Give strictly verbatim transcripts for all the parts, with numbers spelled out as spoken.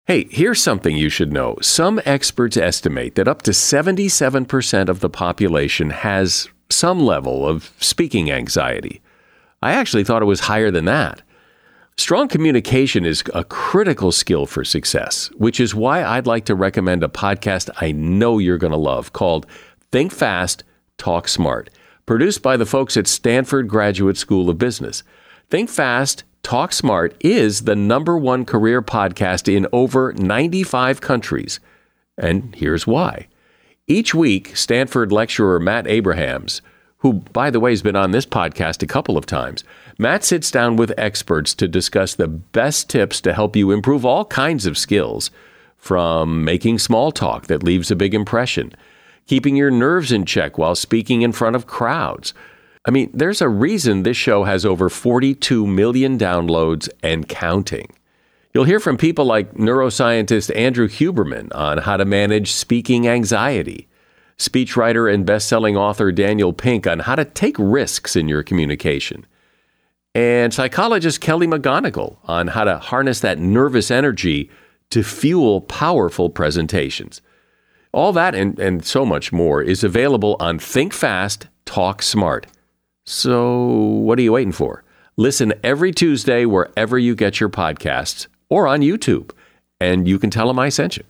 Hey, here's something you should know. Some experts estimate that up to seventy-seven percent of the population has some level of speaking anxiety. I actually thought it was higher than that. Strong communication is a critical skill for success, which is why I'd like to recommend a podcast I know you're going to love called Think Fast, Talk Smart, produced by the folks at Stanford Graduate School of Business. Think Fast, Talk Smart is the number one career podcast in over ninety-five countries. And here's why. Each week, Stanford lecturer Matt Abrahams, who, by the way, has been on this podcast a couple of times, Matt sits down with experts to discuss the best tips to help you improve all kinds of skills, from making small talk that leaves a big impression, keeping your nerves in check while speaking in front of crowds. I mean, there's a reason this show has over forty-two million downloads and counting. You'll hear from people like neuroscientist Andrew Huberman on how to manage speaking anxiety, speechwriter and best-selling author Daniel Pink on how to take risks in your communication, and psychologist Kelly McGonigal on how to harness that nervous energy to fuel powerful presentations. All that and, and so much more is available on Think Fast, Talk Smart. So what are you waiting for? Listen every Tuesday wherever you get your podcasts or on YouTube, and you can tell them I sent you.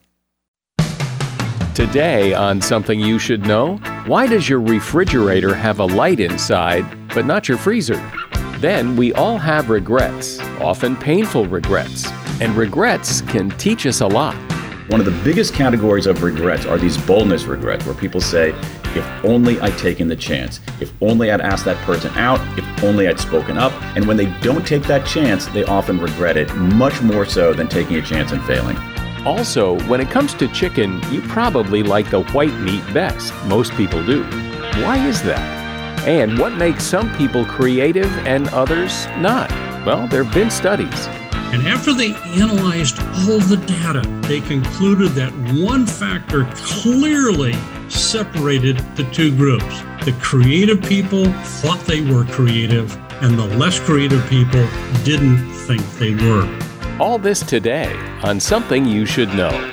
Today on Something You Should Know, why does your refrigerator have a light inside but not your freezer? Then we all have regrets, often painful regrets, and regrets can teach us a lot. One of the biggest categories of regrets are these boldness regrets, where people say, if only I'd taken the chance, if only I'd asked that person out, if only I'd spoken up. And when they don't take that chance, they often regret it much more so than taking a chance and failing. Also, when it comes to chicken, you probably like the white meat best. Most people do. Why is that? And what makes some people creative and others not? Well, there have been studies. And after they analyzed all the data, they concluded that one factor clearly separated the two groups. The creative people thought they were creative, and the less creative people didn't think they were. All this today on Something You Should Know.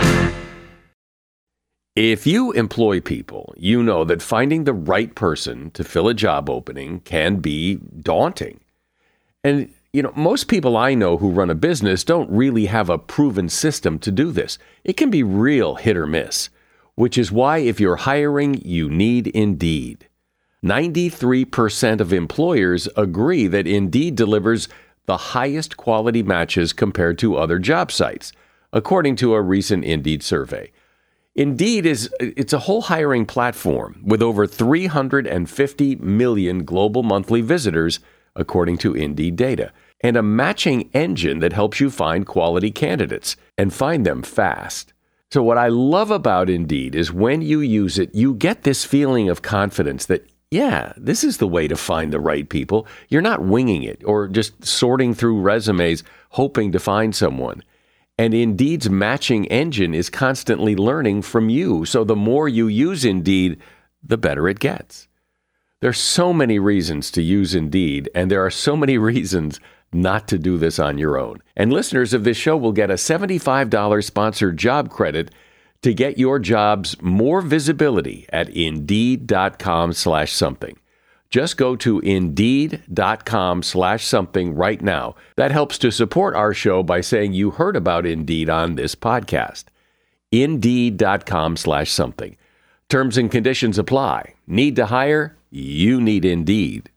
If you employ people, you know that finding the right person to fill a job opening can be daunting. And you know, most people I know who run a business don't really have a proven system to do this. It can be real hit or miss, which is why if you're hiring, you need Indeed. ninety-three percent of employers agree that Indeed delivers the highest quality matches compared to other job sites, according to a recent Indeed survey. Indeed is it's a whole hiring platform with over three hundred fifty million global monthly visitors, according to Indeed data, and a matching engine that helps you find quality candidates and find them fast. So what I love about Indeed is when you use it, you get this feeling of confidence that, yeah, this is the way to find the right people. You're not winging it or just sorting through resumes hoping to find someone. And Indeed's matching engine is constantly learning from you. So the more you use Indeed, the better it gets. There's so many reasons to use Indeed, and there are so many reasons not to do this on your own. And listeners of this show will get a seventy-five dollars sponsored job credit to get your jobs more visibility at Indeed.com slash something. Just go to Indeed.com slash something right now. That helps to support our show by saying you heard about Indeed on this podcast. Indeed.com slash something. Terms and conditions apply. Need to hire? You need Indeed.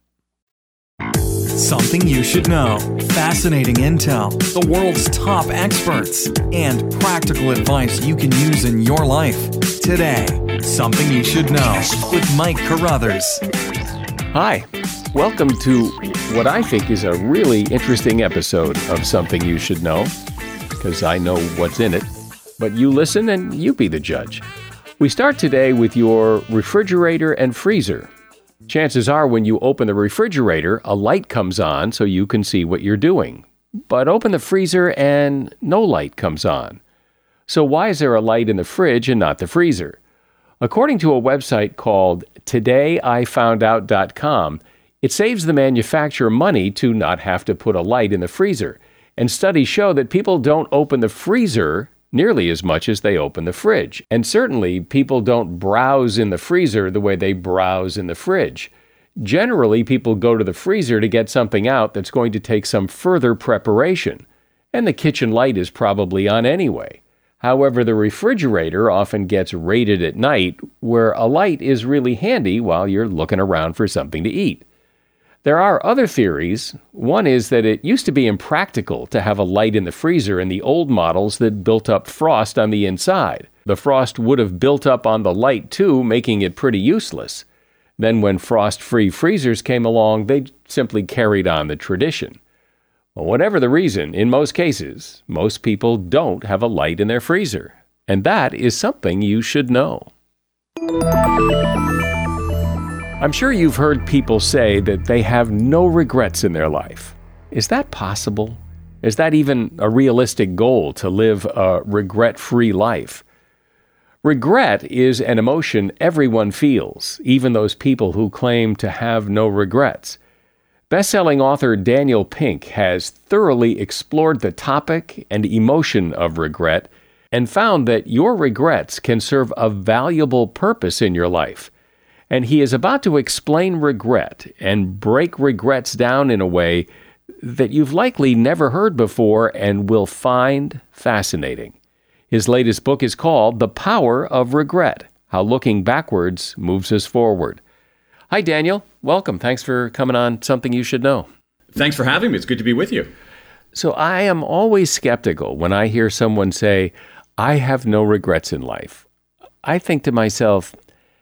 Something you should know. Fascinating intel, the world's top experts, and practical advice you can use in your life. Today, Something You Should Know with Mike Carruthers. Hi, welcome to what I think is a really interesting episode of Something You Should Know, because I know what's in it, but you listen and you be the judge. We start today with your refrigerator and freezer. Chances are when you open the refrigerator, a light comes on so you can see what you're doing. But open the freezer and no light comes on. So why is there a light in the fridge and not the freezer? According to a website called today I found out dot com, it saves the manufacturer money to not have to put a light in the freezer. And studies show that people don't open the freezer nearly as much as they open the fridge. And certainly, people don't browse in the freezer the way they browse in the fridge. Generally, people go to the freezer to get something out that's going to take some further preparation. And the kitchen light is probably on anyway. However, the refrigerator often gets raided at night, where a light is really handy while you're looking around for something to eat. There are other theories. One is that it used to be impractical to have a light in the freezer in the old models that built up frost on the inside. The frost would have built up on the light too, making it pretty useless. Then when frost-free freezers came along, they simply carried on the tradition. Well, whatever the reason, in most cases, most people don't have a light in their freezer. And that is something you should know. I'm sure you've heard people say that they have no regrets in their life. Is that possible? Is that even a realistic goal, to live a regret-free life? Regret is an emotion everyone feels, even those people who claim to have no regrets. Best-selling author Daniel Pink has thoroughly explored the topic and emotion of regret and found that your regrets can serve a valuable purpose in your life. And he is about to explain regret and break regrets down in a way that you've likely never heard before and will find fascinating. His latest book is called The Power of Regret: How Looking Backwards Moves Us Forward. Hi, Daniel. Welcome. Thanks for coming on Something You Should Know. Thanks for having me. It's good to be with you. So I am always skeptical when I hear someone say, I have no regrets in life. I think to myself,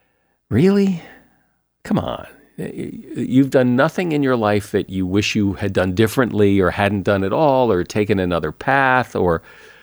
really? Come on. You've done nothing in your life that you wish you had done differently or hadn't done at all, or taken another path, or,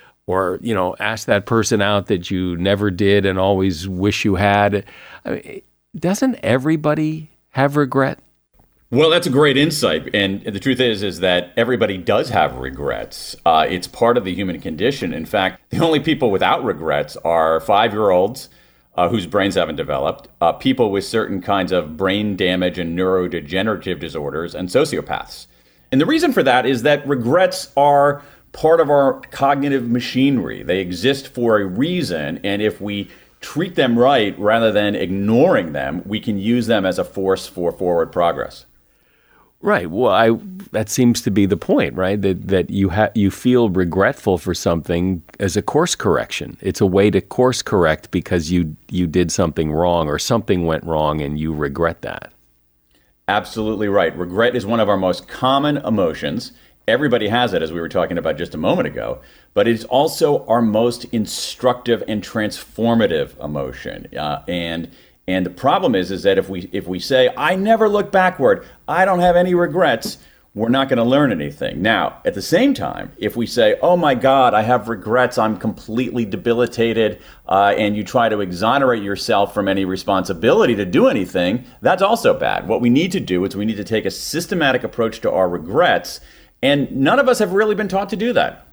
or you know, asked that person out that you never did and always wish you had. I mean, doesn't everybody have regret? Well, that's a great insight. And the truth is, is that everybody does have regrets. Uh, it's part of the human condition. In fact, the only people without regrets are five-year-olds uh, whose brains haven't developed, uh, people with certain kinds of brain damage and neurodegenerative disorders, and sociopaths. And the reason for that is that regrets are part of our cognitive machinery. They exist for a reason, and if we treat them right rather than ignoring them, we can use them as a force for forward progress. Right. Well, I that seems to be the point, right? That that you ha- you feel regretful for something as a course correction. It's a way to course correct because you you did something wrong or something went wrong and you regret that. Absolutely right. Regret is one of our most common emotions. Everybody has it, as we were talking about just a moment ago, but it's also our most instructive and transformative emotion. Uh, and and the problem is, is that if we if we say, I never look backward, I don't have any regrets, we're not going to learn anything. Now, at the same time, if we say, oh my God, I have regrets, I'm completely debilitated, uh, and you try to exonerate yourself from any responsibility to do anything, that's also bad. What we need to do is we need to take a systematic approach to our regrets. And none of us have really been taught to do that.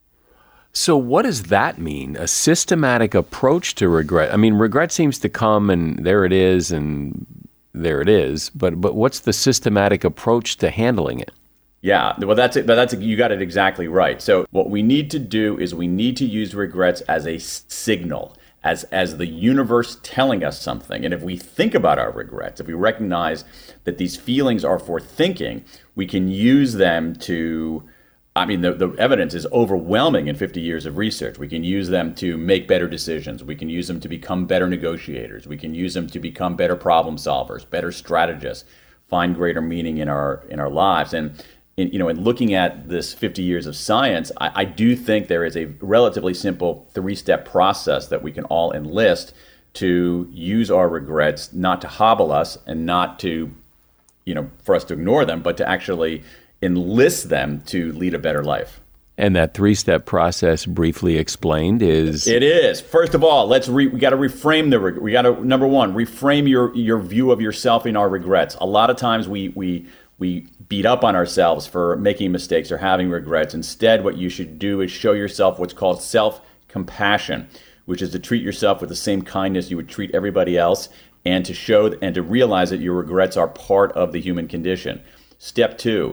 So what does that mean? A systematic approach to regret? I mean, regret seems to come and there it is and there it is. But but what's the systematic approach to handling it? Yeah, well, that's it. That's you got it exactly right. So what we need to do is we need to use regrets as a signal, as as the universe telling us something. And if we think about our regrets, if we recognize that these feelings are for thinking, we can use them to, I mean, the, the evidence is overwhelming in fifty years of research. We can use them to make better decisions. We can use them to become better negotiators. We can use them to become better problem solvers, better strategists, find greater meaning in our in our lives. And in, you know, in looking at this fifty years of science, I, I do think there is a relatively simple three-step process that we can all enlist to use our regrets, not to hobble us and not to, you know, for us to ignore them, but to actually enlist them to lead a better life. And that three-step process, briefly explained, is it is. First of all, let's re, we got to reframe the we got to number one reframe your your view of yourself in our regrets. A lot of times we we we beat up on ourselves for making mistakes or having regrets. Instead, what you should do is show yourself what's called self-compassion, which is to treat yourself with the same kindness you would treat everybody else, and to show and to realize that your regrets are part of the human condition. Step two,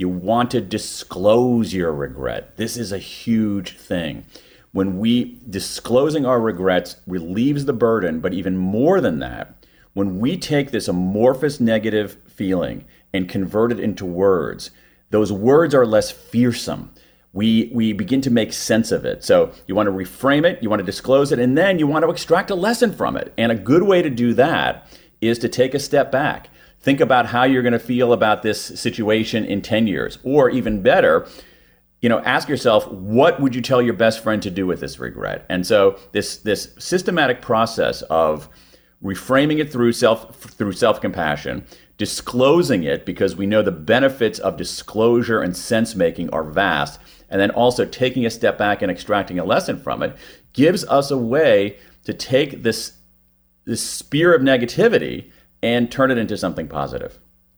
You want to disclose your regret. This is a huge thing. When we, disclosing our regrets relieves the burden, but even more than that, when we take this amorphous negative feeling and convert it into words, those words are less fearsome. We we begin to make sense of it. So you want to reframe it, you want to disclose it, and then you want to extract a lesson from it. And a good way to do that is to take a step back. Think about how you're going to feel about this situation in ten years. Or even better, you know, ask yourself, what would you tell your best friend to do with this regret? And so this this systematic process of reframing it through self through self-compassion, disclosing it because we know the benefits of disclosure and sense-making are vast, and then also taking a step back and extracting a lesson from it, gives us a way to take this, this spear of negativity and turn it into something positive.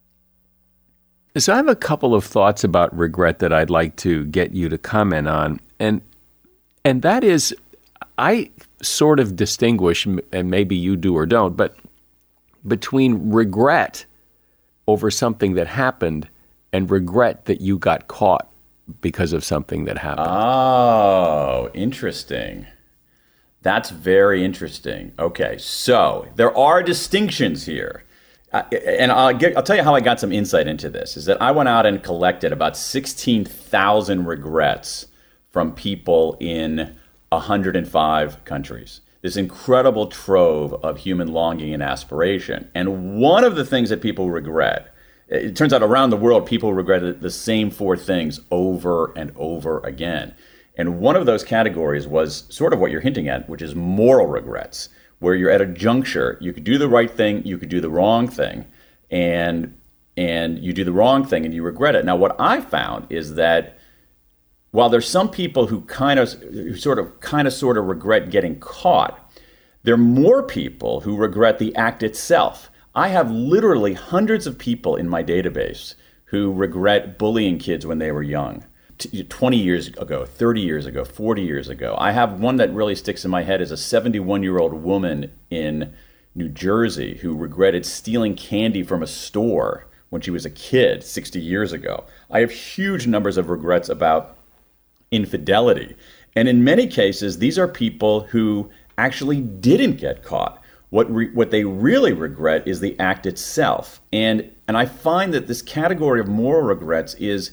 So I have a couple of thoughts about regret that I'd like to get you to comment on. And and that is, I sort of distinguish, and maybe you do or don't, but between regret over something that happened and regret that you got caught because of something that happened. Oh, interesting. That's very interesting. Okay, so there are distinctions here. Uh, and I'll, get, I'll tell you how I got some insight into this, is that I went out and collected about sixteen thousand regrets from people in one hundred five countries. This incredible trove of human longing and aspiration. And one of the things that people regret, it turns out around the world, people regret the same four things over and over again. And one of those categories was sort of what you're hinting at, which is moral regrets, where you're at a juncture. You could do the right thing, you could do the wrong thing, and and you do the wrong thing and you regret it. Now, what I found is that while there's some people who kind of, who sort of, kind of, sort of regret getting caught, there are more people who regret the act itself. I have literally hundreds of people in my database who regret bullying kids when they were young. twenty years ago, thirty years ago, forty years ago. I have one that really sticks in my head is a seventy-one-year-old woman in New Jersey who regretted stealing candy from a store when she was a kid sixty years ago. I have huge numbers of regrets about infidelity. And in many cases, these are people who actually didn't get caught. What re- what they really regret is the act itself. And and I find that this category of moral regrets is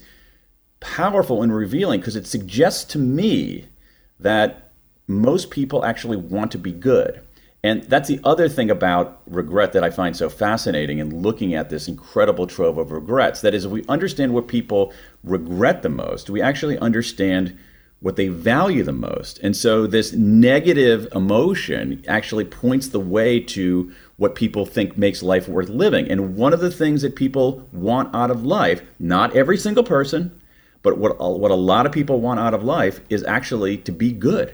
powerful and revealing because it suggests to me that most people actually want to be good. And that's the other thing about regret that I find so fascinating in looking at this incredible trove of regrets. That is, if we understand what people regret the most, we actually understand what they value the most. And so this negative emotion actually points the way to what people think makes life worth living. And one of the things that people want out of life, not every single person, but what what a lot of people want out of life is actually to be good.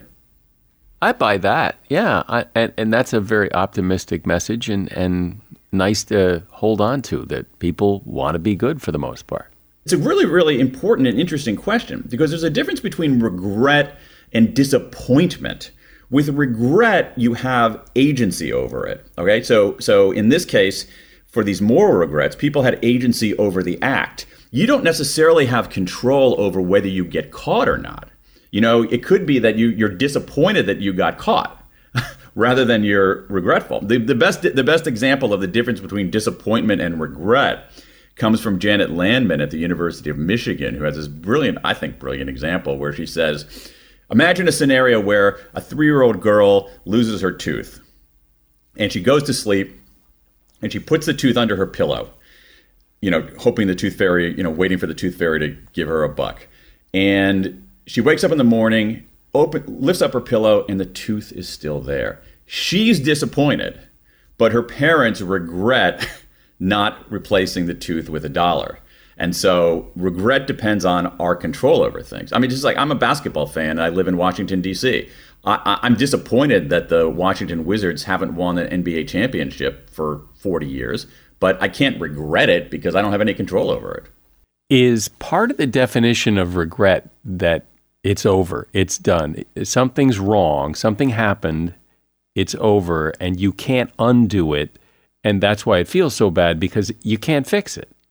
I buy that, yeah, I, and and that's a very optimistic message, and and nice to hold on to, that people want to be good for the most part. It's a really, really important and interesting question because there's a difference between regret and disappointment. With regret, you have agency over it. Okay, so so in this case, for these moral regrets, people had agency over the act. You don't necessarily have control over whether you get caught or not. You know, it could be that you, you're disappointed that you got caught rather than you're regretful. The, the best the best example of the difference between disappointment and regret comes from Janet Landman at the University of Michigan, who has this brilliant, I think, brilliant example where she says, imagine a scenario where a three-year-old girl loses her tooth and she goes to sleep and she puts the tooth under her pillow, you know, hoping the tooth fairy, you know, waiting for the tooth fairy to give her a buck. And she wakes up in the morning, open, lifts up her pillow, and the tooth is still there. She's disappointed, but her parents regret not replacing the tooth with a dollar. And so regret depends on our control over things. I mean, just like I'm a basketball fan, and I live in Washington, D C. I, I'm disappointed that the Washington Wizards haven't won an N B A championship for forty years, but I can't regret it because I don't have any control over it. Is part of the definition of regret that it's over, it's done, something's wrong, something happened, it's over, and you can't undo it, and that's why it feels so bad, because you can't fix it?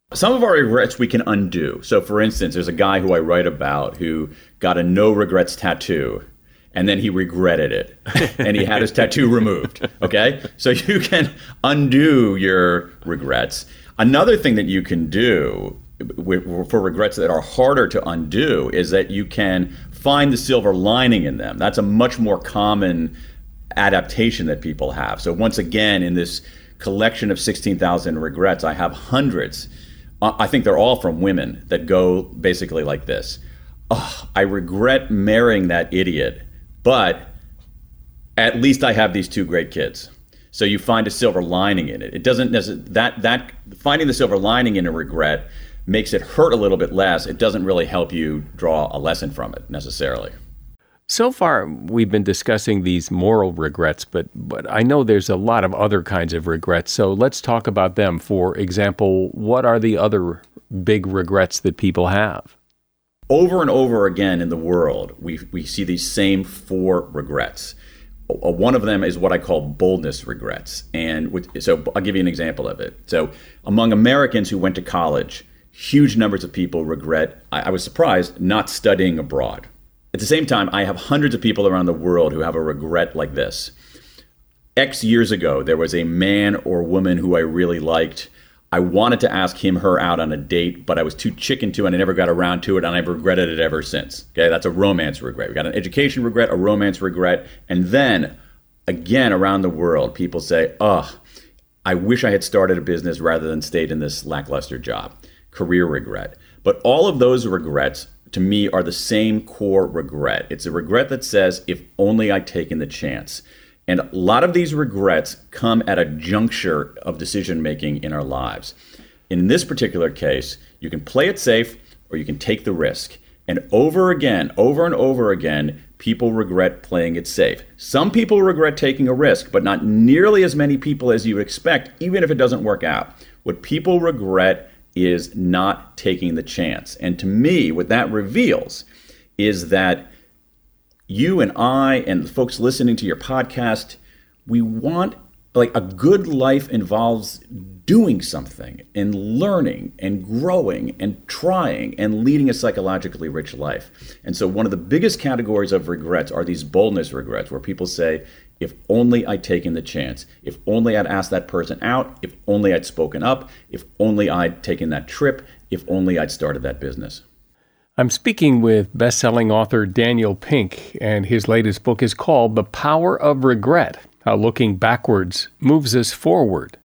Some of our regrets we can undo. So for instance, there's a guy who I write about who got a no regrets tattoo, and then he regretted it and he had his tattoo removed. Okay. So you can undo your regrets. Another thing that you can do for regrets that are harder to undo is that you can find the silver lining in them. That's a much more common adaptation that people have. So once again, in this collection of sixteen thousand regrets, I have hundreds. I think they're all from women that go basically like this. Oh, I regret marrying that idiot, but at least I have these two great kids. So you find a silver lining in it. It doesn't necessarily, that, that finding the silver lining in a regret makes it hurt a little bit less. It doesn't really help you draw a lesson from it necessarily. So far, we've been discussing these moral regrets, but but I know there's a lot of other kinds of regrets. So let's talk about them. For example, what are the other big regrets that people have? Over and over again in the world, we we see these same four regrets. One of them is what I call boldness regrets. And with, so I'll give you an example of it. So among Americans who went to college, huge numbers of people regret, I, I was surprised, not studying abroad. At the same time, I have hundreds of people around the world who have a regret like this. X years ago, there was a man or woman who I really liked. I wanted to ask him, her out on a date, but I was too chicken to, and I never got around to it, and I've regretted it ever since. Okay, that's a romance regret. We got an education regret, a romance regret, and then again around the world, people say, "Oh, I wish I had started a business rather than stayed in this lackluster job." Career regret. But all of those regrets, to me, are the same core regret. It's a regret that says, if only I'd taken the chance. And a lot of these regrets come at a juncture of decision making in our lives. In this particular case, you can play it safe or you can take the risk. And over again, over and over again, people regret playing it safe. Some people regret taking a risk, but not nearly as many people as you would expect, even if it doesn't work out. What people regret is not taking the chance. And to me, what that reveals is that you and I and the folks listening to your podcast, we want, like, a good life involves doing something and learning and growing and trying and leading a psychologically rich life. And so one of the biggest categories of regrets are these boldness regrets, where people say, if only I'd taken the chance, if only I'd asked that person out, if only I'd spoken up, if only I'd taken that trip, if only I'd started that business. I'm speaking with best-selling author Daniel Pink, and his latest book is called The Power of Regret, How Looking Backwards Moves Us Forward.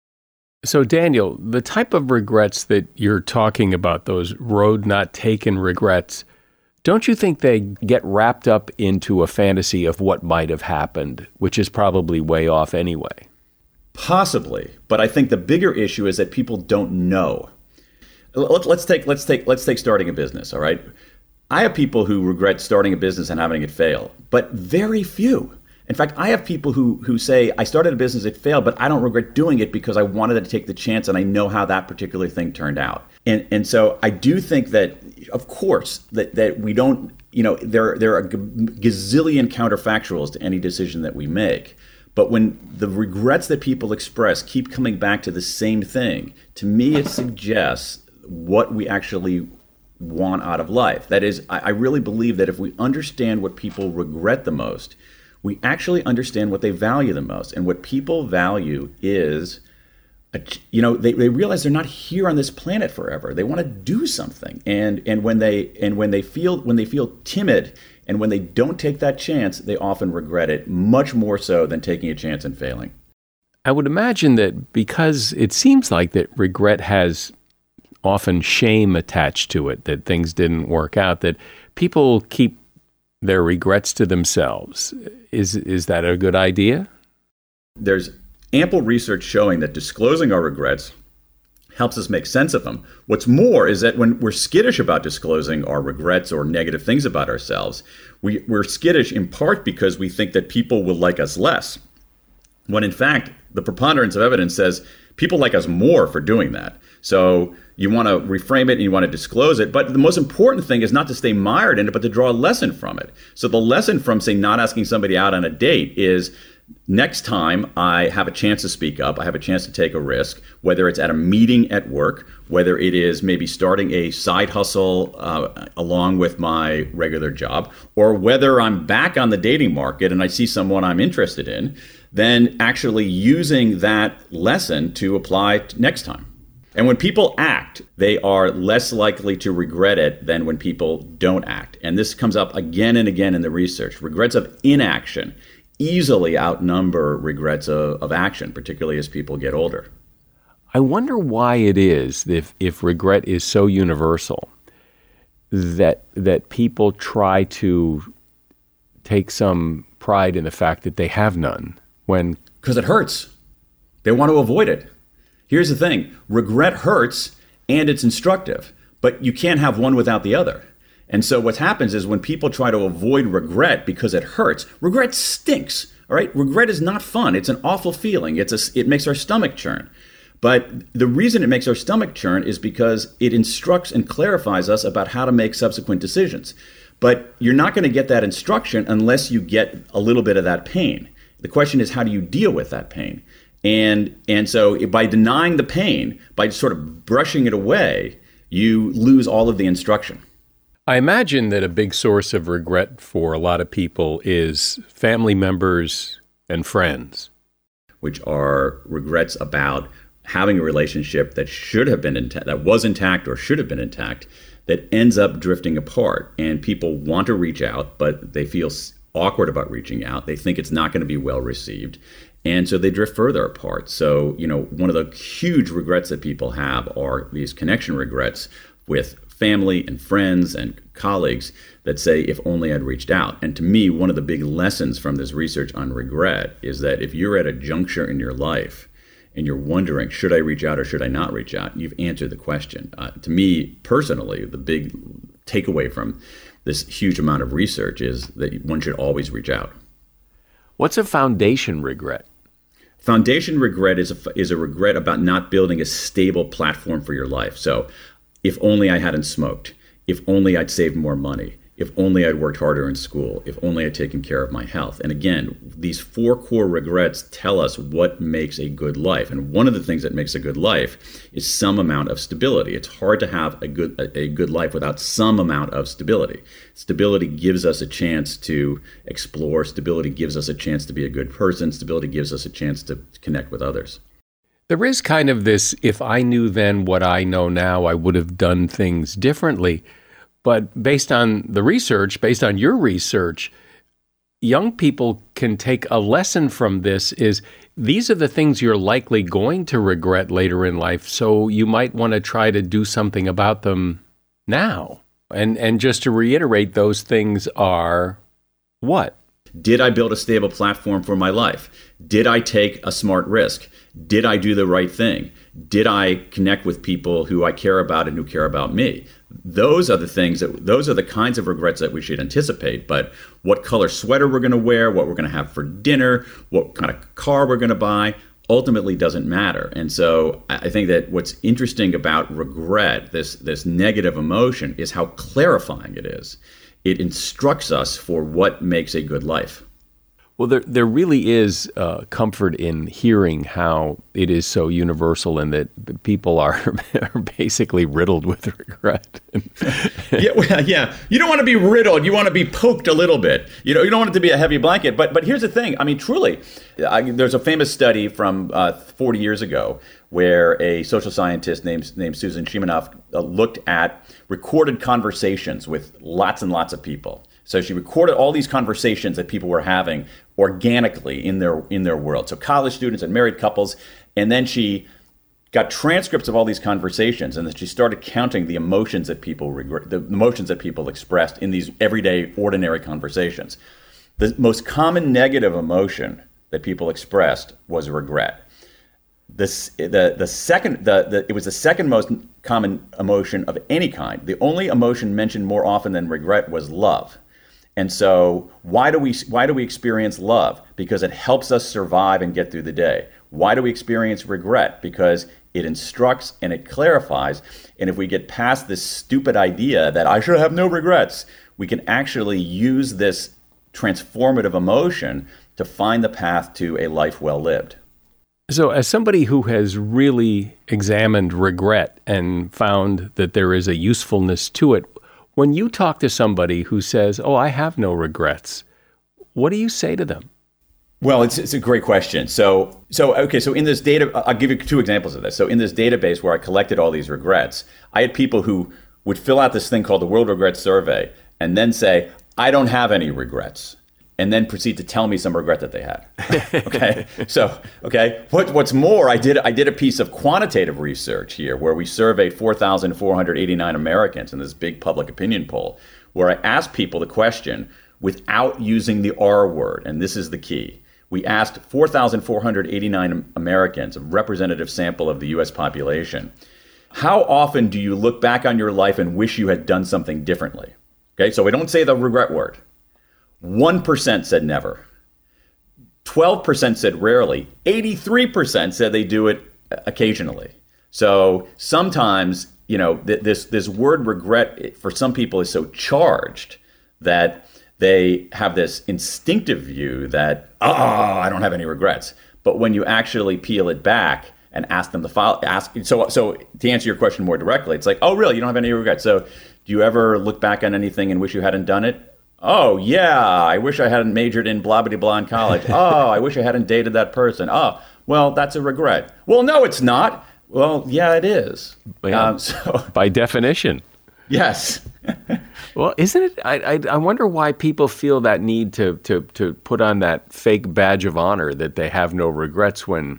So Daniel, the type of regrets that you're talking about, those road not taken regrets, don't you think they get wrapped up into a fantasy of what might have happened, which is probably way off anyway? Possibly, but I think the bigger issue is that people don't know. Let's take let's take let's take starting a business, all right? I have people who regret starting a business and having it fail, but very few. In fact, I have people who who say, I started a business, it failed, but I don't regret doing it because I wanted to take the chance and I know how that particular thing turned out. And and so I do think that, of course, that, that we don't, you know, there, there are a gazillion counterfactuals to any decision that we make. But when the regrets that people express keep coming back to the same thing, to me it suggests what we actually want out of life. That is, I, I really believe that if we understand what people regret the most, we actually understand what they value the most. And what people value is, a, you know, they, they realize they're not here on this planet forever. They want to do something. And and when they and when they feel when they feel timid and when they don't take that chance, they often regret it much more so than taking a chance and failing. I would imagine that because it seems like that regret has often shame attached to it, that things didn't work out, that people keep their regrets to themselves. Is is that a good idea? There's ample research showing that disclosing our regrets helps us make sense of them. What's more is that when we're skittish about disclosing our regrets or negative things about ourselves, we, we're skittish in part because we think that people will like us less, when in fact, the preponderance of evidence says people like us more for doing that. So you want to reframe it and you want to disclose it. But the most important thing is not to stay mired in it, but to draw a lesson from it. So the lesson from, say, not asking somebody out on a date is Next time I have a chance to speak up, I have a chance to take a risk, whether it's at a meeting at work, whether it is maybe starting a side hustle uh, along with my regular job, or whether I'm back on the dating market and I see someone I'm interested in, then actually using that lesson to apply t- next time. And when people act, they are less likely to regret it than when people don't act. And this comes up again and again in the research. Regrets of inaction easily outnumber regrets of, of action, particularly as people get older. I wonder why it is, if, if regret is so universal, that that people try to take some pride in the fact that they have none when... Because it hurts. They want to avoid it. Here's the thing. Regret hurts and it's instructive, but you can't have one without the other. And so what happens is when people try to avoid regret because it hurts, regret stinks, all right? Regret is not fun. It's an awful feeling. It's a, it makes our stomach churn. But the reason it makes our stomach churn is because it instructs and clarifies us about how to make subsequent decisions. But you're not going to get that instruction unless you get a little bit of that pain. The question is, how do you deal with that pain? And and so by denying the pain, by sort of brushing it away, you lose all of the instruction. I imagine that a big source of regret for a lot of people is family members and friends. Which are regrets about having a relationship that should have been intact, that was intact or should have been intact, that ends up drifting apart. And people want to reach out, but they feel awkward about reaching out. They think it's not going to be well received. And so they drift further apart. So, you know, one of the huge regrets that people have are these connection regrets with family and friends and colleagues that say, if only I'd reached out. And to me, one of the big lessons from this research on regret is that if you're at a juncture in your life and you're wondering, should I reach out or should I not reach out? You've answered the question. Uh, to me, personally, the big takeaway from this huge amount of research is that one should always reach out. What's a foundation regret? Foundation regret is a, is a regret about not building a stable platform for your life. So if only I hadn't smoked, if only I'd saved more money, if only I'd worked harder in school, if only I'd taken care of my health. And again, these four core regrets tell us what makes a good life. And one of the things that makes a good life is some amount of stability. It's hard to have a good a, a good life without some amount of stability. Stability gives us a chance to explore. Stability gives us a chance to be a good person. Stability gives us a chance to connect with others. There is kind of this, if I knew then what I know now, I would have done things differently. But based on the research, based on your research, young people can take a lesson from this is these are the things you're likely going to regret later in life. So you might want to try to do something about them now. And and just to reiterate, those things are what? Did I build a stable platform for my life? Did I take a smart risk? Did I do the right thing? Did I connect with people who I care about and who care about me? Those are the things that, those are the kinds of regrets that we should anticipate. But what color sweater we're going to wear, what we're going to have for dinner, what kind of car we're going to buy, ultimately doesn't matter. And so I think that what's interesting about regret, this, this negative emotion, is how clarifying it is. It instructs us for what makes a good life. Well, there there really is uh, comfort in hearing how it is so universal and that people are, are basically riddled with regret. yeah, well, yeah. You don't want to be riddled. You want to be poked a little bit. You know, you don't want it to be a heavy blanket. But but here's the thing. I mean, truly, I, there's a famous study from uh, forty years ago where a social scientist named named Susan Shimonoff uh, looked at recorded conversations with lots and lots of people. So she recorded all these conversations that people were having organically in their in their world. So college students and married couples. And then she got transcripts of all these conversations, and then she started counting the emotions that people regret, the emotions that people expressed in these everyday, ordinary conversations. The most common negative emotion that people expressed was regret. This the the second the, the it was the second most common emotion of any kind. The only emotion mentioned more often than regret was love. And so why do we why do we experience love? Because it helps us survive and get through the day. Why do we experience regret? Because it instructs and it clarifies. And if we get past this stupid idea that I should have no regrets, we can actually use this transformative emotion to find the path to a life well lived. So as somebody who has really examined regret and found that there is a usefulness to it, when you talk to somebody who says, oh, I have no regrets, what do you say to them? Well, it's it's a great question. So, so okay, so in this data, I'll give you two examples of this. So in this database where I collected all these regrets, I had people who would fill out this thing called the World Regret Survey and then say, I don't have any regrets, and then proceed to tell me some regret that they had. Okay, so okay, what what's more, I did I did a piece of quantitative research here where we surveyed four thousand four hundred eighty-nine Americans in this big public opinion poll, where I asked people the question without using the R word, and this is the key. We asked four thousand four hundred eighty-nine Americans, a representative sample of the U S population, how often do you look back on your life and wish you had done something differently? Okay, so we don't say the regret word. one percent said never. twelve percent said rarely. eighty-three percent said they do it occasionally. So sometimes, you know, th- this this word regret for some people is so charged that they have this instinctive view that, oh, I don't have any regrets. But when you actually peel it back and ask them to file, ask, so so to answer your question more directly, it's like, oh, really, you don't have any regrets. So do you ever look back on anything and wish you hadn't done it? Oh, yeah, I wish I hadn't majored in blah, blah, blah in college. Oh, I wish I hadn't dated that person. Oh, well, that's a regret. Well, no, it's not. Well, yeah, it is. Yeah, um, so, by definition. Yes. Well, isn't it? I, I I wonder why people feel that need to to to put on that fake badge of honor that they have no regrets. When,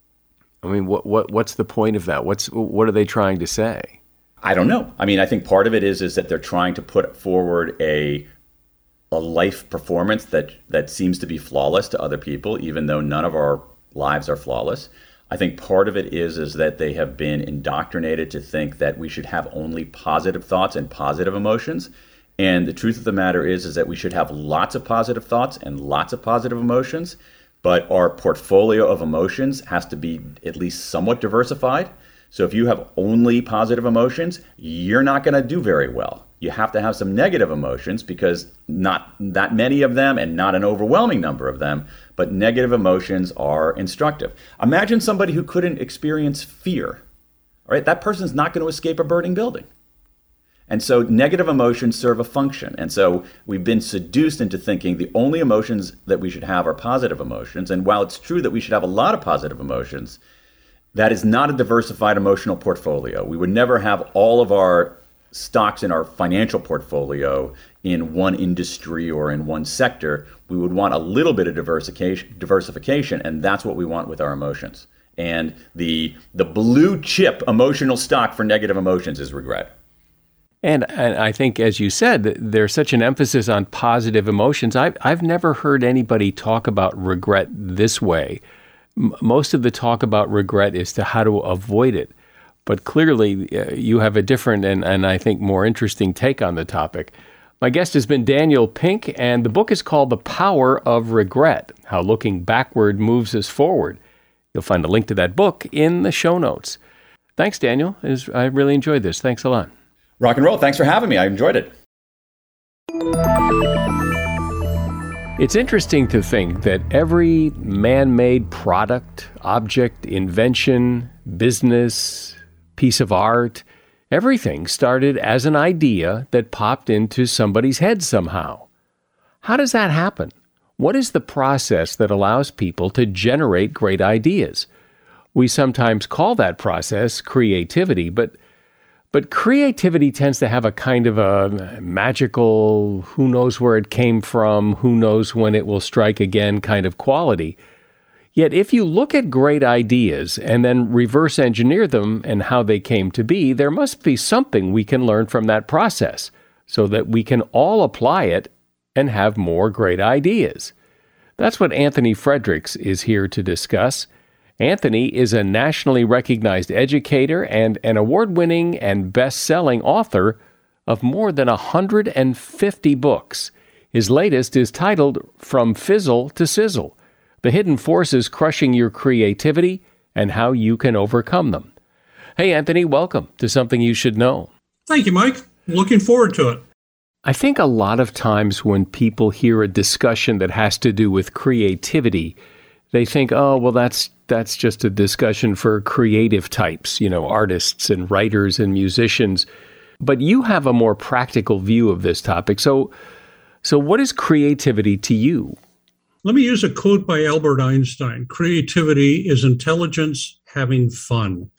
I mean, what what what's the point of that? What's what are they trying to say? I don't know. I mean, I think part of it is is that they're trying to put forward a a life performance that that seems to be flawless to other people, even though none of our lives are flawless. I think part of it is is that they have been indoctrinated to think that we should have only positive thoughts and positive emotions. And the truth of the matter is, is that we should have lots of positive thoughts and lots of positive emotions, but our portfolio of emotions has to be at least somewhat diversified. So if you have only positive emotions, you're not going to do very well. You have to have some negative emotions because not that many of them and not an overwhelming number of them, but negative emotions are instructive. Imagine somebody who couldn't experience fear, all right? That person's not going to escape a burning building. And so negative emotions serve a function. And so we've been seduced into thinking the only emotions that we should have are positive emotions. And while it's true that we should have a lot of positive emotions, that is not a diversified emotional portfolio. We would never have all of our stocks in our financial portfolio in one industry or in one sector. We would want a little bit of diversification, diversification, and that's what we want with our emotions. And the the blue chip emotional stock for negative emotions is regret. And, and I think, as you said, there's such an emphasis on positive emotions. I've, I've never heard anybody talk about regret this way. M- most of the talk about regret is to how to avoid it. But clearly, uh, you have a different and, and I think more interesting take on the topic. My guest has been Daniel Pink, and the book is called The Power of Regret, How Looking Backward Moves Us Forward. You'll find a link to that book in the show notes. Thanks, Daniel. I really enjoyed this. Thanks a lot. Rock and roll. Thanks for having me. I enjoyed it. It's interesting to think that every man-made product, object, invention, business, piece of art, everything started as an idea that popped into somebody's head somehow. How does that happen? What is the process that allows people to generate great ideas? We sometimes call that process creativity, but But creativity tends to have a kind of a magical, who knows where it came from, who knows when it will strike again kind of quality. Yet if you look at great ideas and then reverse engineer them and how they came to be, there must be something we can learn from that process so that we can all apply it and have more great ideas. That's what Anthony Fredericks is here to discuss. Anthony is a nationally recognized educator and an award-winning and best-selling author of more than one hundred fifty books. His latest is titled From Fizzle to Sizzle: The Hidden Forces Crushing Your Creativity and How You Can Overcome Them. Hey, Anthony, welcome to Something You Should Know. Thank you, Mike. Looking forward to it. I think a lot of times when people hear a discussion that has to do with creativity, they think, oh, well, that's that's just a discussion for creative types, you know, artists and writers and musicians. But you have a more practical view of this topic. So, so what is creativity to you? Let me use a quote by Albert Einstein. Creativity is intelligence having fun.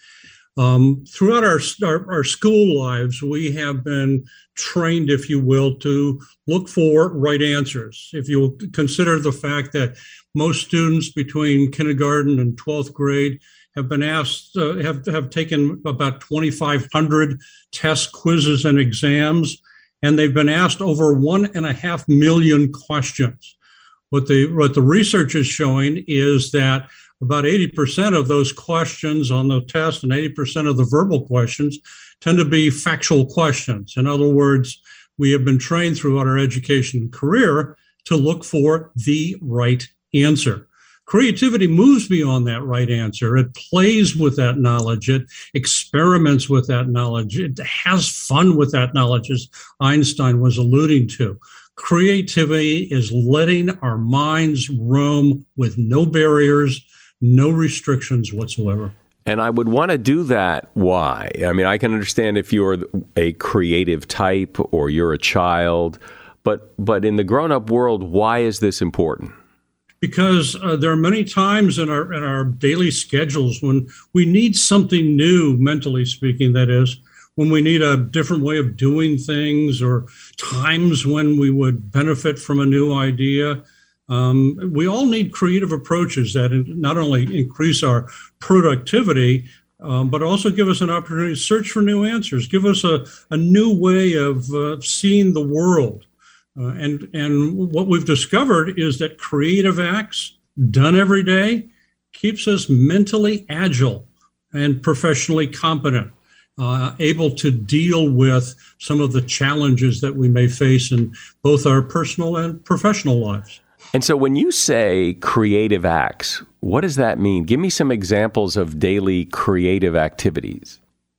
Um, throughout our, our our school lives, we have been trained, if you will, to look for right answers. If you consider the fact that most students between kindergarten and twelfth grade have been asked, uh, have, have taken about twenty-five hundred tests, quizzes, and exams, and they've been asked over one and a half million questions. What the, what the research is showing is that about eighty percent of those questions on the test and eighty percent of the verbal questions tend to be factual questions. In other words, we have been trained throughout our education and career to look for the right answer. Creativity moves beyond that right answer. It plays with that knowledge. It experiments with that knowledge. It has fun with that knowledge, as Einstein was alluding to. Creativity is letting our minds roam with no barriers, no restrictions whatsoever. And I would want to do that. Why? I mean, I can understand if you're a creative type or you're a child, but but in the grown-up world, why is this important? Because uh, there are many times in our in our daily schedules when we need something new, mentally speaking, that is, when we need a different way of doing things, or times when we would benefit from a new idea. Um, we all need creative approaches that not only increase our productivity, um, but also give us an opportunity to search for new answers, give us a, a new way of uh, seeing the world. Uh, and, and what we've discovered is that creative acts done every day keeps us mentally agile and professionally competent, uh, able to deal with some of the challenges that we may face in both our personal and professional lives. And so when you say creative acts, what does that mean? Give me some examples of daily creative activities.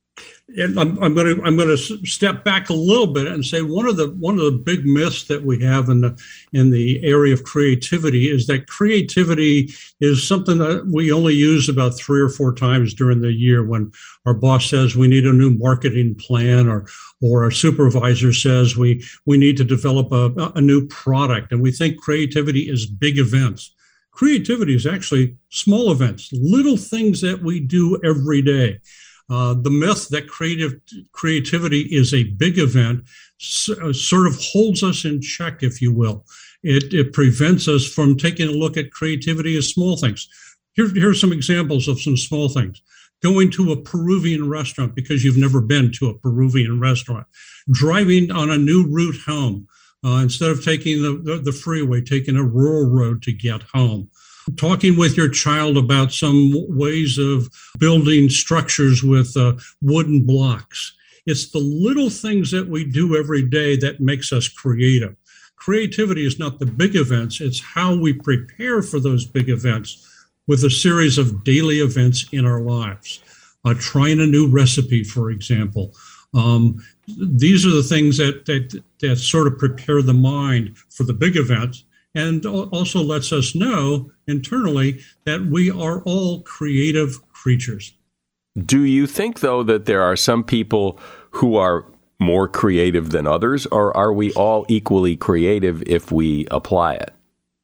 And I'm, I'm going to I'm going to step back a little bit and say one of the one of the big myths that we have in the in the area of creativity is that creativity is something that we only use about three or four times during the year when our boss says we need a new marketing plan, or or our supervisor says we we need to develop a, a new product, and we think creativity is big events. Creativity is actually small events, little things that we do every day. Uh, the myth that creative creativity is a big event s- sort of holds us in check, if you will. It, it prevents us from taking a look at creativity as small things. Here, here are some examples of some small things. Going to a Peruvian restaurant because you've never been to a Peruvian restaurant. Driving on a new route home. Uh, instead of taking the, the, the freeway, taking a rural road to get home. Talking with your child about some ways of building structures with uh, wooden blocks. It's the little things that we do every day that makes us creative. Creativity is not the big events, it's how we prepare for those big events with a series of daily events in our lives. Uh, trying a new recipe, for example. Um, these are the things that, that that sort of prepare the mind for the big events, and also lets us know internally that we are all creative creatures. Do you think, though, that there are some people who are more creative than others, or are we all equally creative if we apply it?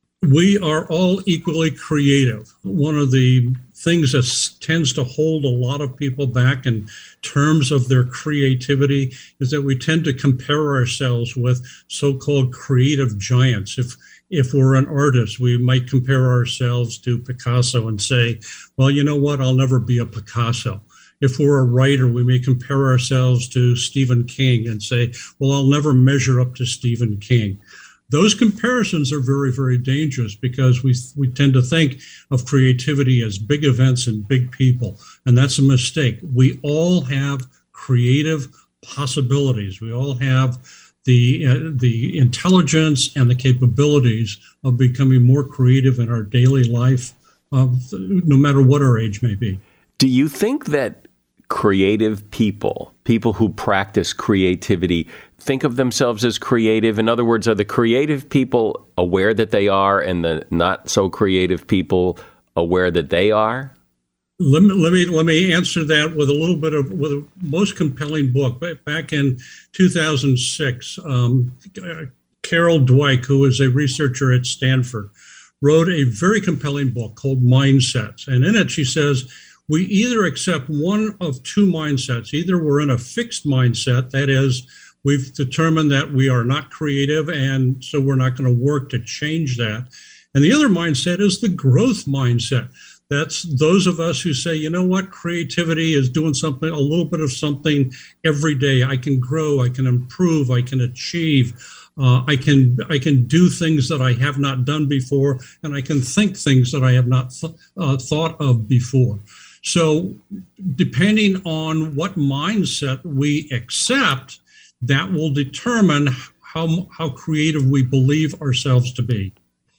We are all equally creative. One of the things that tends to hold a lot of people back in terms of their creativity is that we tend to compare ourselves with so-called creative giants. If if we're an artist, we might compare ourselves to Picasso and say, well, you know what, I'll never be a Picasso. If we're a writer, we may compare ourselves to Stephen King and say, well, I'll never measure up to Stephen King. Those comparisons are very, very dangerous because we we tend to think of creativity as big events and big people, and that's a mistake. We all have creative possibilities. We all have the uh, the intelligence and the capabilities of becoming more creative in our daily life, uh, no matter what our age may be. Do you think that creative people, people who practice creativity, think of themselves as creative? In other words, are the creative people aware that they are, and the not so creative people aware that they are? Let me let me let me answer that with a little bit of with a most compelling book. Back in two thousand six, um, Carol Dweck, who is a researcher at Stanford, wrote a very compelling book called Mindsets, and in it she says, we either accept one of two mindsets. Either we're in a fixed mindset, that is, we've determined that we are not creative, and so we're not going to work to change that. And the other mindset is the growth mindset. That's those of us who say, you know what, creativity is doing something, a little bit of something every day. I can grow, I can improve, I can achieve. Uh, I can I can do things that I have not done before, and I can think things that I have not th- uh, thought of before. So depending on what mindset we accept, that will determine how how creative we believe ourselves to be.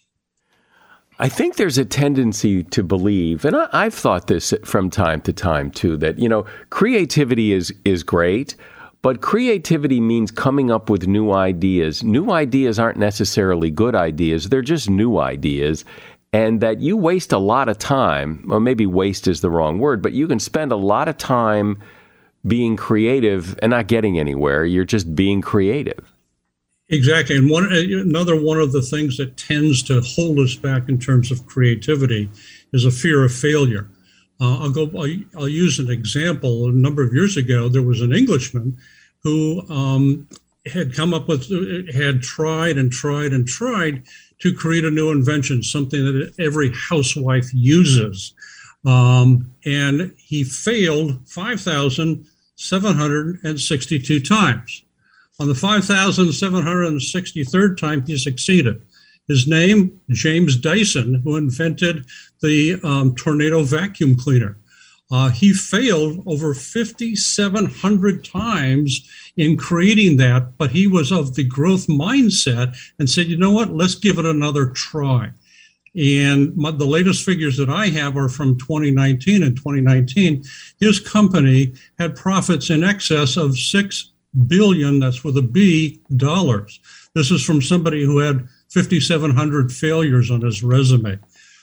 I think there's a tendency to believe, and I, I've thought this from time to time too, that, you know, creativity is is great, but creativity means coming up with new ideas. New ideas aren't necessarily good ideas. They're just new ideas. And that you waste a lot of time, or maybe waste is the wrong word, but you can spend a lot of time being creative and not getting anywhere. You're just being creative. Exactly. And one another one of the things that tends to hold us back in terms of creativity is a fear of failure. Uh, I'll go. I'll, I'll use an example. A number of years ago, there was an Englishman who um, had come up with, had tried and tried and tried to create a new invention, something that every housewife uses. Um, and he failed five thousand seven hundred sixty-two times. On the five thousand seven hundred sixty-third time, he succeeded. His name, James Dyson, who invented the um, tornado vacuum cleaner. Uh, he failed over five thousand seven hundred times in creating that, but he was of the growth mindset and said, you know what, let's give it another try. And my, the latest figures that I have are from twenty nineteen. In twenty nineteen, his company had profits in excess of six billion, that's with a B, dollars. This is from somebody who had five thousand seven hundred failures on his resume.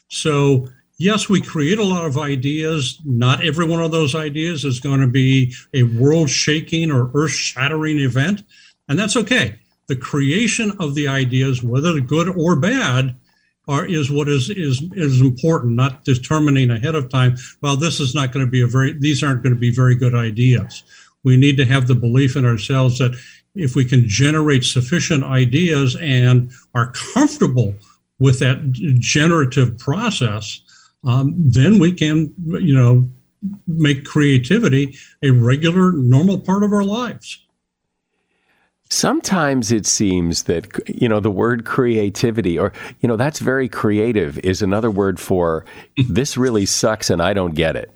So yes, we create a lot of ideas. Not every one of those ideas is going to be a world-shaking or earth-shattering event, and that's okay. The creation of the ideas, whether good or bad, are is what is is is important, not determining ahead of time, well, this is not going to be a very, these aren't going to be very good ideas. We need to have the belief in ourselves that if we can generate sufficient ideas and are comfortable with that generative process, um, then we can, you know, make creativity a regular, normal part of our lives. Sometimes it seems that, you know, the word creativity, or, you know, that's very creative, is another word for this really sucks and I don't get it.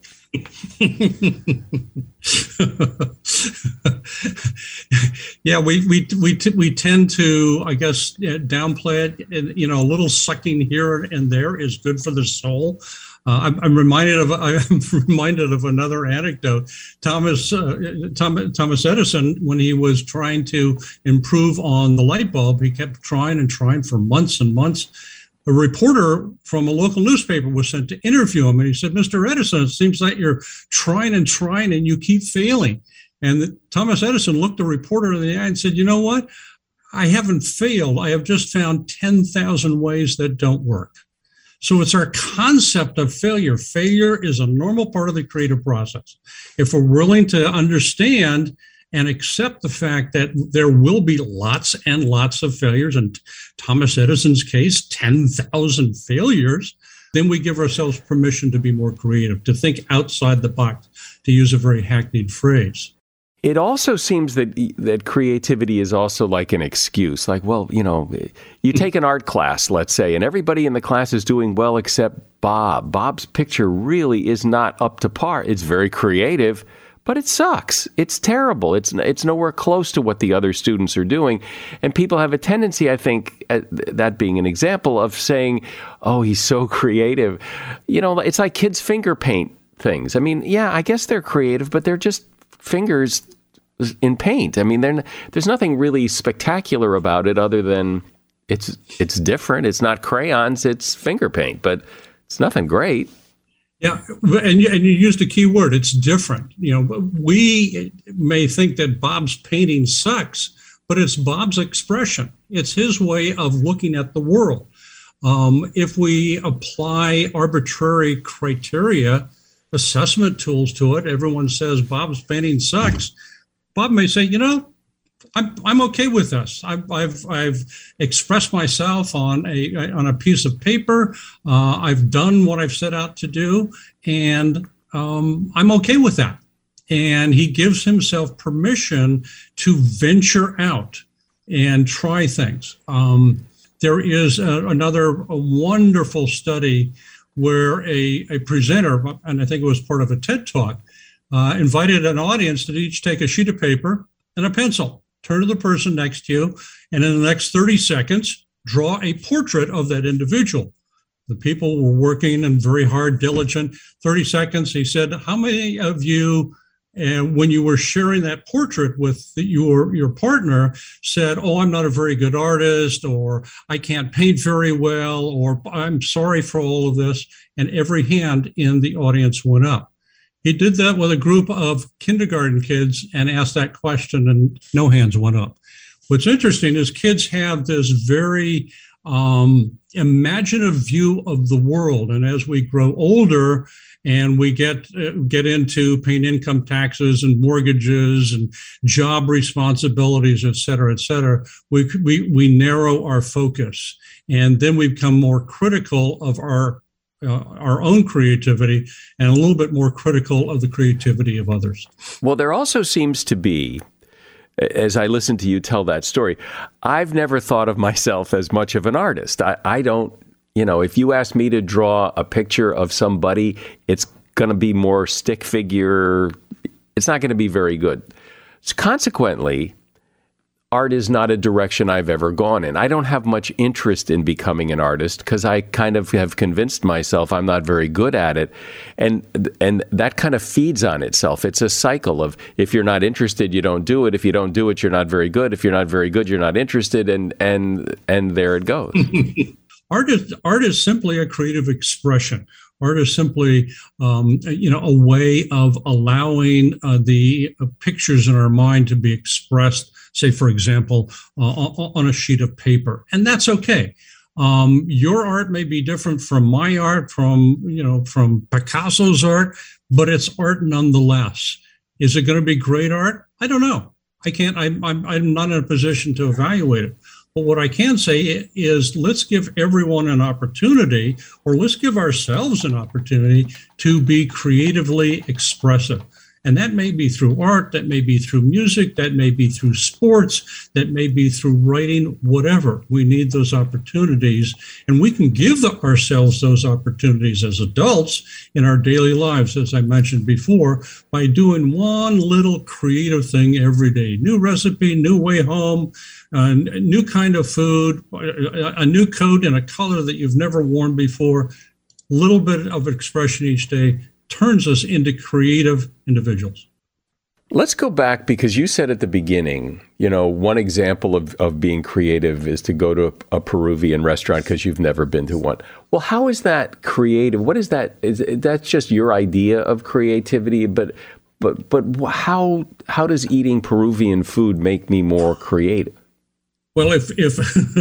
Yeah, we we we t- we tend to, I guess, downplay it. And, you know, a little sucking here and there is good for the soul. Uh, I'm, I'm reminded of I'm reminded of another anecdote. Thomas uh, Tom, Thomas Edison, when he was trying to improve on the light bulb, he kept trying and trying for months and months. A reporter from a local newspaper was sent to interview him, and he said, "Mister Edison, it seems like you're trying and trying and you keep failing." And the, Thomas Edison looked the reporter in the eye and said, "You know what? I haven't failed. I have just found ten thousand ways that don't work." So it's our concept of failure. Failure is a normal part of the creative process. If we're willing to understand and accept the fact that there will be lots and lots of failures, in Thomas Edison's case, ten thousand failures, then we give ourselves permission to be more creative, to think outside the box, to use a very hackneyed phrase. It also seems that that creativity is also like an excuse. Like, well, you know, you take an art class, let's say, and everybody in the class is doing well except Bob. Bob's picture really is not up to par. It's very creative, but it sucks. It's terrible. It's it's nowhere close to what the other students are doing. And people have a tendency, I think, uh, that being an example of saying, oh, he's so creative. You know, it's like kids finger paint. things. I mean, yeah, I guess they're creative, but they're just fingers in paint. I mean, they're, there's nothing really spectacular about it other than it's it's different. It's not crayons, it's finger paint, but it's nothing great. Yeah, and you, and you used a key word. It's different. You know, we may think that Bob's painting sucks, but it's Bob's expression. It's his way of looking at the world. Um, if we apply arbitrary criteria, assessment tools to it, everyone says Bob's painting sucks. Bob may say, you know, I'm I'm okay with this. I've I've, I've expressed myself on a on a piece of paper. Uh, I've done what I've set out to do, and um, I'm okay with that. And he gives himself permission to venture out and try things. Um, there is a, another a wonderful study where a, a presenter, and I think it was part of a TED Talk, uh, invited an audience to each take a sheet of paper and a pencil. Turn to the person next to you, and in the next thirty seconds, draw a portrait of that individual. The people were working and very hard, diligent. thirty seconds, he said, how many of you, uh, when you were sharing that portrait with the, your, your partner, said, oh, I'm not a very good artist, or I can't paint very well, or I'm sorry for all of this? And every hand in the audience went up. He did that with a group of kindergarten kids and asked that question, and no hands went up. What's interesting is kids have this very um, imaginative view of the world. And as we grow older and we get uh, get into paying income taxes and mortgages and job responsibilities, et cetera, et cetera, we, we, we narrow our focus. And then we become more critical of our Uh, our own creativity and a little bit more critical of the creativity of others. Well, there also seems to be, as I listen to you tell that story, I've never thought of myself as much of an artist. I, I don't, you know, if you ask me to draw a picture of somebody, it's going to be more stick figure. It's not going to be very good. So consequently, art is not a direction I've ever gone in. I don't have much interest in becoming an artist because I kind of have convinced myself I'm not very good at it. And and that kind of feeds on itself. It's a cycle of if you're not interested, you don't do it. If you don't do it, you're not very good. If you're not very good, you're not interested. And and and there it goes. Art is, art is simply a creative expression. Art is simply, um, you know, a way of allowing uh, the uh, pictures in our mind to be expressed, say, for example, uh, on a sheet of paper. And that's okay. Um, your art may be different from my art, from, you know, from Picasso's art, but it's art nonetheless. Is it going to be great art? I don't know. I can't, I'm, I'm, I'm not in a position to evaluate it. But what I can say is let's give everyone an opportunity, or let's give ourselves an opportunity to be creatively expressive. And that may be through art, that may be through music, that may be through sports, that may be through writing, whatever. We need those opportunities. And we can give the, ourselves those opportunities as adults in our daily lives, as I mentioned before, by doing one little creative thing every day. New recipe, new way home, a new kind of food, a new coat in a color that you've never worn before. A little bit of expression each day turns us into creative individuals. Let's go back, because you said at the beginning, you know, one example of, of being creative is to go to a, a Peruvian restaurant because you've never been to one. Well, how is that creative? What is that? Is that's just your idea of creativity? But but but how how does eating Peruvian food make me more creative? Well, if if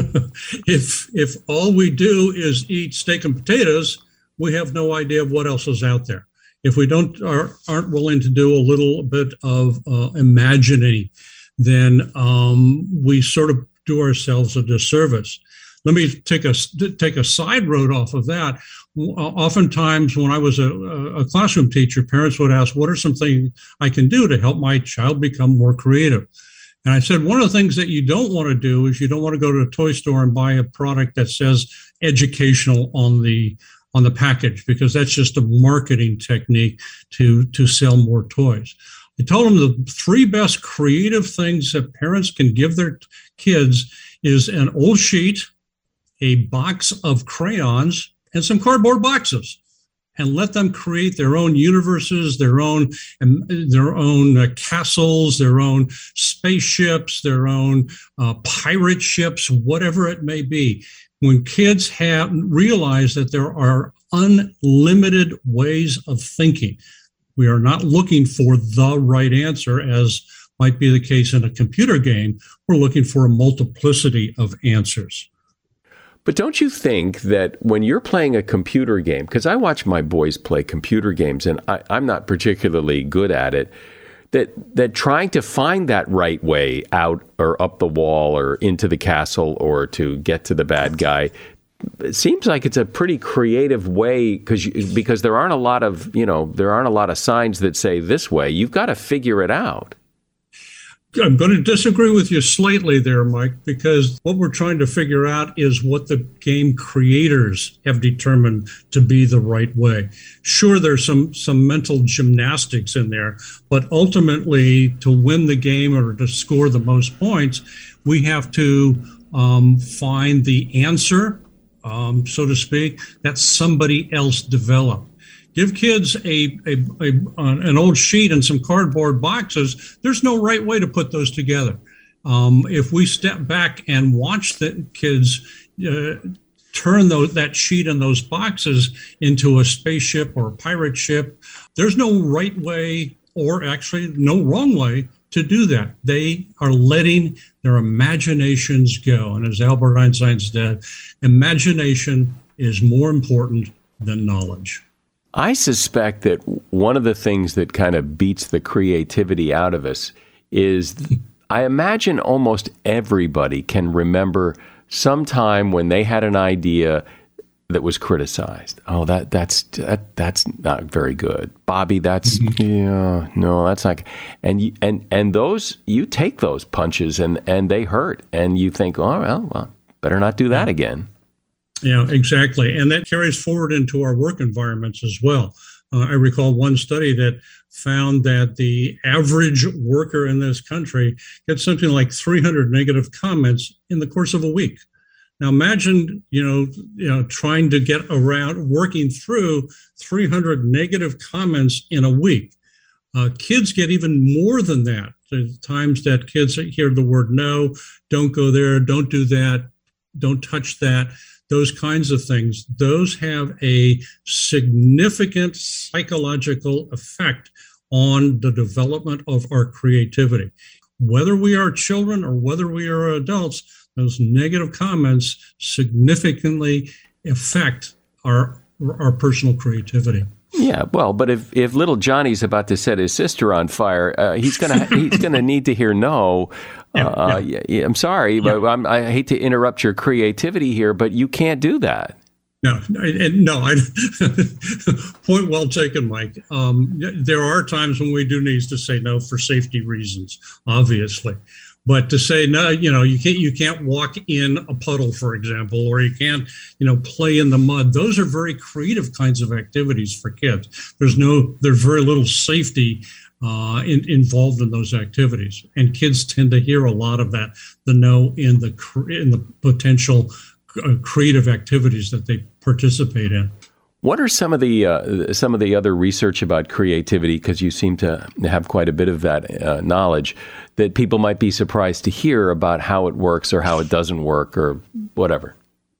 if if all we do is eat steak and potatoes, we have no idea of what else is out there. If we don't are, aren't willing to do a little bit of uh, imagining, then um, we sort of do ourselves a disservice. Let me take a take a side road off of that. Oftentimes, when I was a, a classroom teacher, parents would ask, "What are some things I can do to help my child become more creative?" And I said, one of the things that you don't want to do is you don't want to go to a toy store and buy a product that says educational on the on the package, because that's just a marketing technique to, to sell more toys. I told them the three best creative things that parents can give their kids is an old sheet, a box of crayons, and some cardboard boxes. and let them create their own universes, their own their own uh, castles, their own spaceships, their own uh, pirate ships, whatever it may be. When kids have realize that there are unlimited ways of thinking, we are not looking for the right answer, as might be the case in a computer game. We're looking for a multiplicity of answers. But don't you think that when you're playing a computer game, because I watch my boys play computer games and I, I'm not particularly good at it, that that trying to find that right way out or up the wall or into the castle or to get to the bad guy, it seems like it's a pretty creative way, because because there aren't a lot of, you know, there aren't a lot of signs that say this way. You've got to figure it out. I'm going to disagree with you slightly there, Mike, because what we're trying to figure out is what the game creators have determined to be the right way. Sure, there's some, some mental gymnastics in there, but ultimately to win the game or to score the most points, we have to um, find the answer, um, so to speak, that somebody else developed. Give kids a, a, a an old sheet and some cardboard boxes. There's no right way to put those together. Um, if we step back and watch the kids uh, turn those, that sheet and those boxes into a spaceship or a pirate ship, there's no right way, or actually no wrong way, to do that. They are letting their imaginations go. And as Albert Einstein said, imagination is more important than knowledge. I suspect that one of the things that kind of beats the creativity out of us is, I imagine almost everybody can remember some time when they had an idea that was criticized. Oh, that that's that, that's not very good, Bobby. That's yeah, no, that's not. And you, and and those you take those punches and and they hurt, and you think, oh well, well, better not do that again. Yeah, exactly. And that carries forward into our work environments as well. Uh, I recall one study that found that the average worker in this country gets something like three hundred negative comments in the course of a week. Now imagine, you know, you know, trying to get around working through three hundred negative comments in a week. Uh, kids get even more than that. The times that kids hear the word no, don't go there, don't do that, don't touch that. Those kinds of things, those have a significant psychological effect on the development of our creativity. Whether we are children or whether we are adults, those negative comments significantly affect our our personal creativity. Yeah, well, but if, if little Johnny's about to set his sister on fire, uh, he's gonna he's gonna need to hear no. Yeah, uh, yeah. Yeah, I'm sorry, Yeah. but I'm, I hate to interrupt your creativity here, but you can't do that. No, I, no. I, point well taken, Mike. Um, there are times when we do need to say no for safety reasons, obviously. But to say no, you know, you can't you can't walk in a puddle, for example, or you can't, you know, play in the mud. Those are very creative kinds of activities for kids. There's no, there's very little safety uh, in, involved in those activities, and kids tend to hear a lot of that, the no in the in the potential uh, creative activities that they participate in. What are some of the uh, some of the other research about creativity, because you seem to have quite a bit of that uh, knowledge, that people might be surprised to hear about how it works or how it doesn't work or whatever?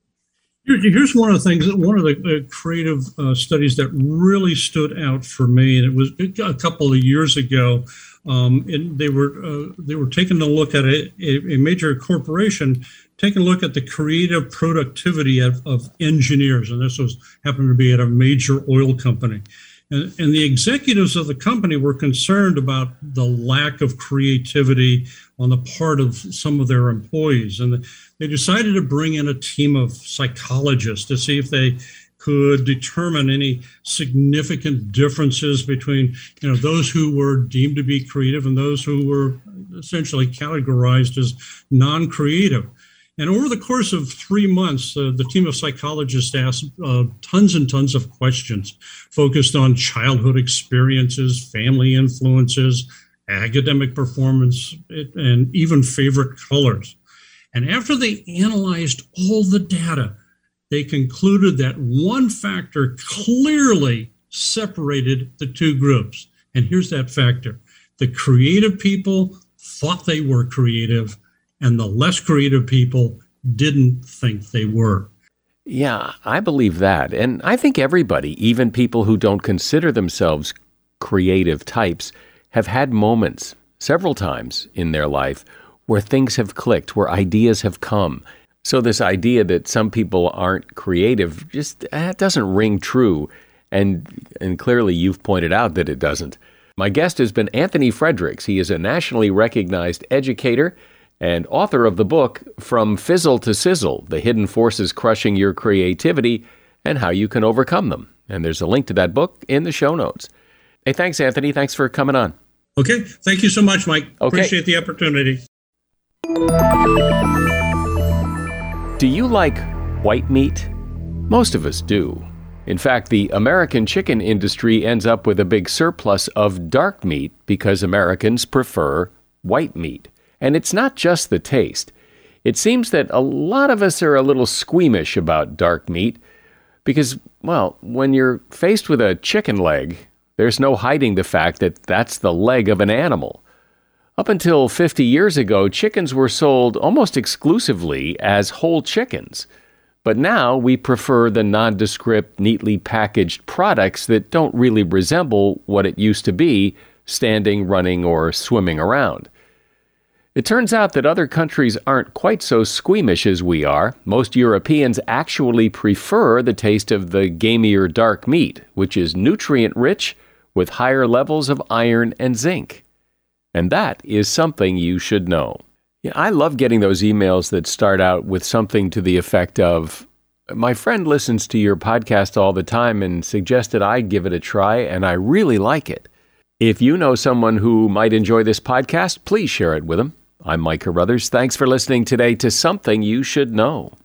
Here's one of the things, one of the creative uh, studies that really stood out for me, and it was a couple of years ago. Um, and they were uh, they were taking a look at a, a major corporation, taking a look at the creative productivity of, of engineers, and this was happened to be at a major oil company. And, and the executives of the company were concerned about the lack of creativity on the part of some of their employees, and they decided to bring in a team of psychologists to see if they could determine any significant differences between, you know, those who were deemed to be creative and those who were essentially categorized as non-creative. And over the course of three months, uh, the team of psychologists asked uh, tons and tons of questions focused on childhood experiences, family influences, academic performance, and even favorite colors. And after they analyzed all the data, they concluded that one factor clearly separated the two groups. And here's that factor. The creative people thought they were creative, and the less creative people didn't think they were. Yeah, I believe that. And I think everybody, even people who don't consider themselves creative types, have had moments, several times in their life, where things have clicked, where ideas have come. So this idea that some people aren't creative just uh, doesn't ring true. And, and clearly you've pointed out that it doesn't. My guest has been Anthony Fredericks. He is a nationally recognized educator and author of the book, From Fizzle to Sizzle, The Hidden Forces Crushing Your Creativity and How You Can Overcome Them. And there's a link to that book in the show notes. Hey, thanks, Anthony. Thanks for coming on. Okay. Thank you so much, Mike. Okay. Appreciate the opportunity. Do you like white meat? Most of us do. In fact, the American chicken industry ends up with a big surplus of dark meat because Americans prefer white meat. And it's not just the taste. It seems that a lot of us are a little squeamish about dark meat because, well, when you're faced with a chicken leg, there's no hiding the fact that that's the leg of an animal. Up until fifty years ago, chickens were sold almost exclusively as whole chickens. But now we prefer the nondescript, neatly packaged products that don't really resemble what it used to be, standing, running, or swimming around. It turns out that other countries aren't quite so squeamish as we are. Most Europeans actually prefer the taste of the gamier dark meat, which is nutrient-rich with higher levels of iron and zinc. And that is something you should know. Yeah, I love getting those emails that start out with something to the effect of, my friend listens to your podcast all the time and suggested I give it a try, and I really like it. If you know someone who might enjoy this podcast, please share it with them. I'm Mike Carruthers. Thanks for listening today to Something You Should Know.